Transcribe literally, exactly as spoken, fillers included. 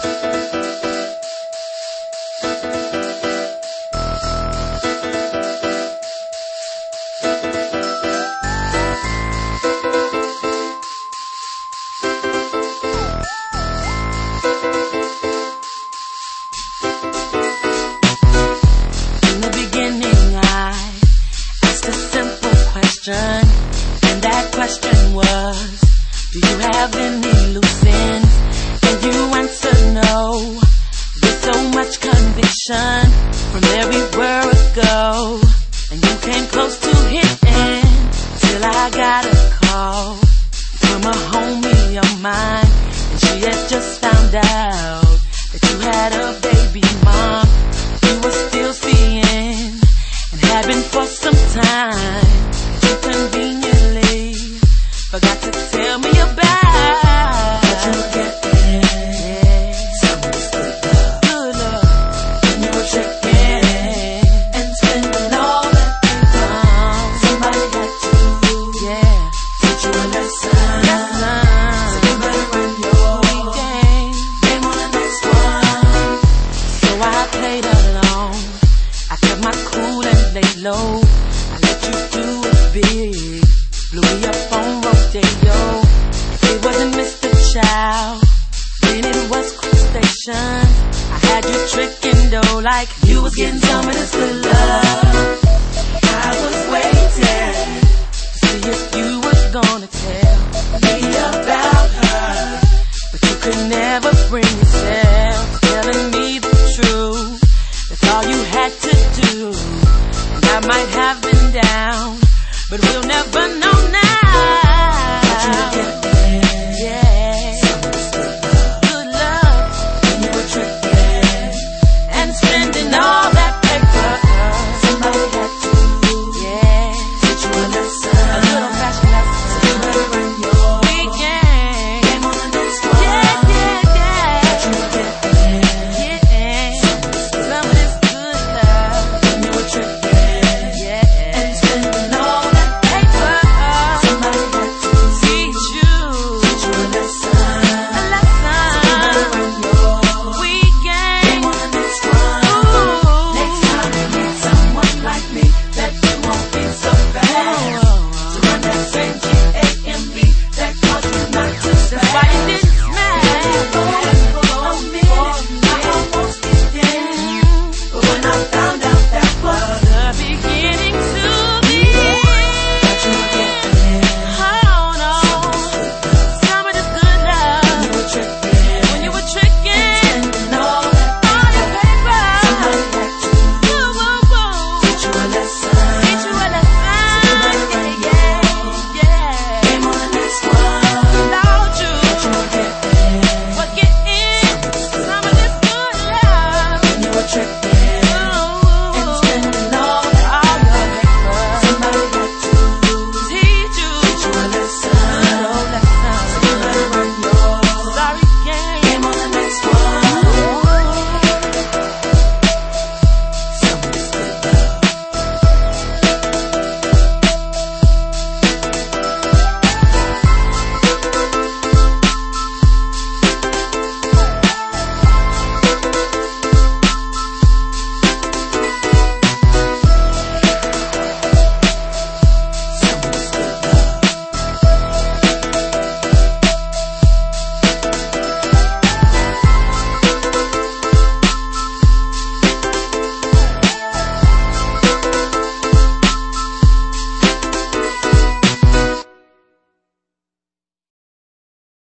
And that question was, do you have any loose ends? And you answered no, with so much conviction from everywhere I go. And you came close to hitting, till I got a call from a homie of mine. And she had just found out that you had a baby mom you were still seeing, and had been for some time. Conveniently forgot to tell me about that you were getting yeah. Some of this good love, good love. And you were checking and spending all that you found. Somebody had to yeah. teach you a lesson, lesson. So you better run your game, game on the next one. So I played along, I kept my cool and laid low. I let you do big, blew me up on rodeo. It wasn't Mister Child, then it was Crustacean. I had you tricking though, like you was getting some of this good love. I was waiting to see if you was gonna tell me about her, but you could never bring yourself telling me the truth. That's all you had to do, and I might have been down, but we'll never know.